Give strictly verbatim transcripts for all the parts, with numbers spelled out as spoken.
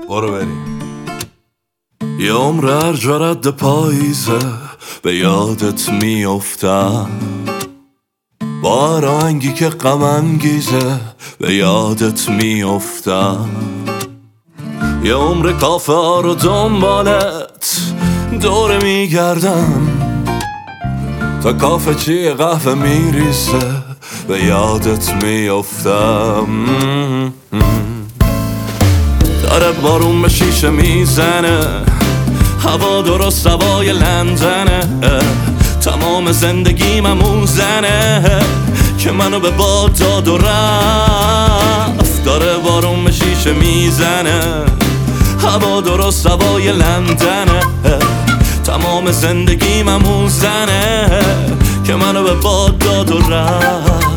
برو بریم. یه عمر هر جا رد پاییزه به یادت میافتم، با هر آهنگی که غم انگیزه به یادت میافتم. یه عمر کافه ها رو دنبالت دوره میگردم، تا کافه چی قهوه میریزه به یادت میافتم. داره بارون به شیشه میزنه، هوا درست هوای لندنه، تمام زندگی مموزنه که منو به باد داد و رفت. داره بارون به شیشه میزنه، هوا درست هوای لندنه، تمام زندگی مموزنه که منو به باد داد و رفت.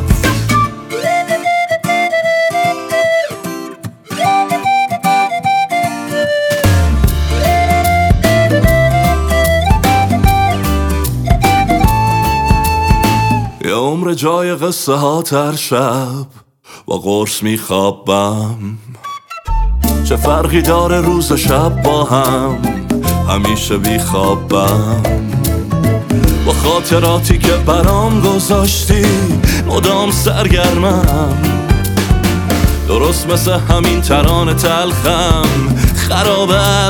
یه عمر جای قصه ها تر شب با قرص میخوابم، چه فرقی داره روز و شب با هم، همیشه بیخوابم. با خاطراتی که برام گذاشتی مدام سرگرمم، درست مثل همین ترانه تلخم خراب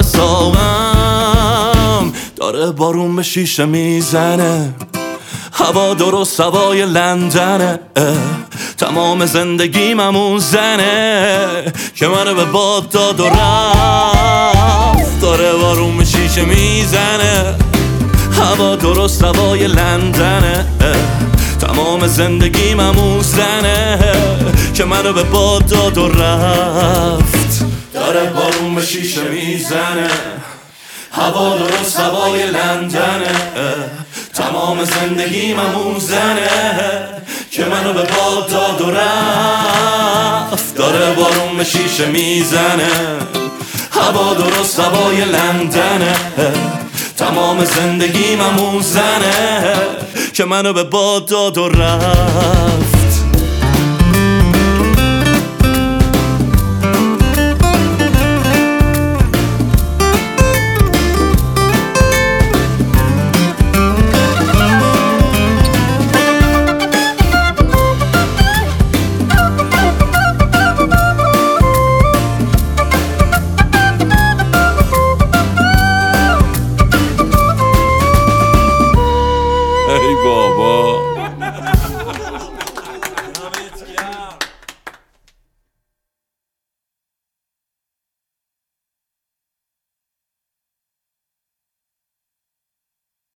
اعصابم. داره بارون به شیشه میزنه، هوا درست هوای لندنه، تمام زندگی مموزنه که منو به باد داد و رفت. داره بارون به شیشه میزنه، هوا درست هوای لندنه، تمام زندگی مموزنه که منو به باد داد و رفت. داره بارون به شیشه میزنه، هوا درست هوای لندنه، تمام زندگی مموزنه که منو به باد داد و رفت. داره بارون به شیشه میزنه، هوا درست هوای لندنه، تمام زندگی مموزنه که منو به باد داد و رفت.